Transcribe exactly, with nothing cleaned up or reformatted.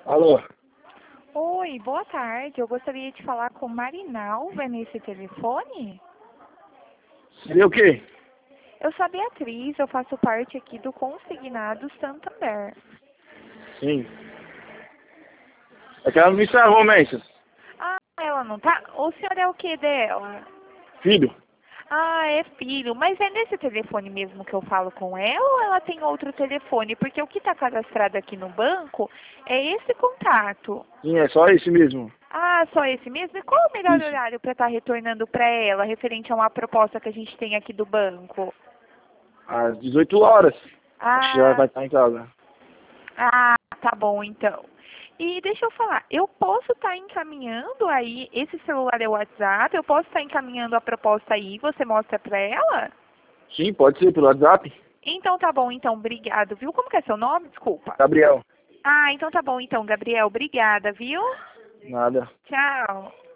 Alô? Oi, boa tarde. Eu gostaria de falar com Marinalva nesse telefone. Seria o quê? Eu sou a Beatriz, eu faço parte aqui do Consignado Santander. Sim. É que ela não me encerrou, Messi. Ah, ela não tá? O senhor é o que dela? Filho? Ah, é filho. Mas é nesse telefone mesmo que eu falo com ela ou ela tem outro telefone? Porque o que está cadastrado aqui no banco é esse contato. Sim, é só esse mesmo. Ah, só esse mesmo? E qual é o melhor Isso. horário para estar retornando para ela, referente a uma proposta que a gente tem aqui do banco? Às dezoito horas. Acho que já Ah, vai estar em casa. ah, tá bom então. E deixa eu falar, eu posso estar encaminhando aí, esse celular é o WhatsApp, eu posso estar encaminhando a proposta aí, você mostra pra ela? Sim, pode ser pelo WhatsApp. Então tá bom, então, obrigado, viu? Como que é seu nome? Desculpa. Gabriel. Ah, então tá bom então, Gabriel, obrigada, viu? Nada. Tchau.